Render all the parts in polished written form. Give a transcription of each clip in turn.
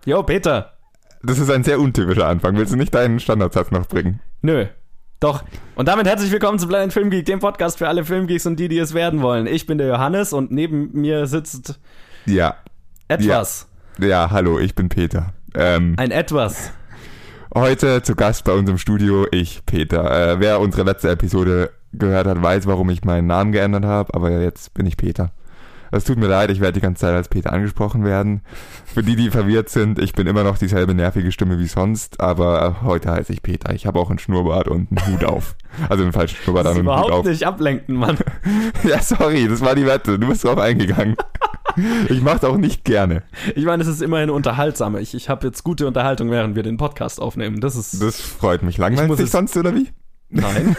Jo, Peter. Das ist ein sehr untypischer Anfang. Willst du nicht deinen Standardsatz noch bringen? Nö. Doch. Und damit herzlich willkommen zu Blind Film Geek, dem Podcast für alle Filmgeeks und die es werden wollen. Ich bin der Johannes und neben mir sitzt etwas. Ja, hallo, ich bin Peter. Ein etwas. Heute zu Gast bei uns im Studio, ich, Peter. Wer unsere letzte Episode gehört hat, weiß, warum ich meinen Namen geändert habe, aber jetzt bin ich Peter. Es tut mir leid, ich werde die ganze Zeit als Peter angesprochen werden. Für die verwirrt sind, ich bin immer noch dieselbe nervige Stimme wie sonst, aber heute heiße ich Peter. Ich habe auch einen Schnurrbart und einen Hut auf. Also einen falschen Schnurrbart und einen Hut auf. Überhaupt nicht ablenken, Mann. Ja, sorry, das war die Wette. Du bist drauf eingegangen. Ich mach's auch nicht gerne. Ich meine, es ist immerhin unterhaltsam. Ich habe jetzt gute Unterhaltung, während wir den Podcast aufnehmen. Das freut mich. Langweilig dich sonst, oder wie? Nein.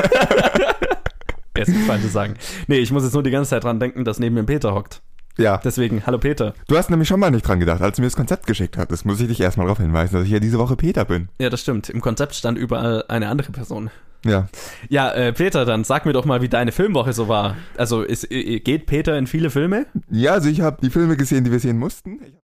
Jetzt ist falsch zu sagen. Nee, ich muss jetzt nur die ganze Zeit dran denken, dass neben mir Peter hockt. Ja. Deswegen, hallo Peter. Du hast nämlich schon mal nicht dran gedacht, als du mir das Konzept geschickt hattest. Muss ich dich erstmal darauf hinweisen, dass ich ja diese Woche Peter bin. Ja, das stimmt. Im Konzept stand überall eine andere Person. Ja. Ja, Peter, dann sag mir doch mal, wie deine Filmwoche so war. Also, geht Peter in viele Filme? Ja, also ich habe die Filme gesehen, die wir sehen mussten.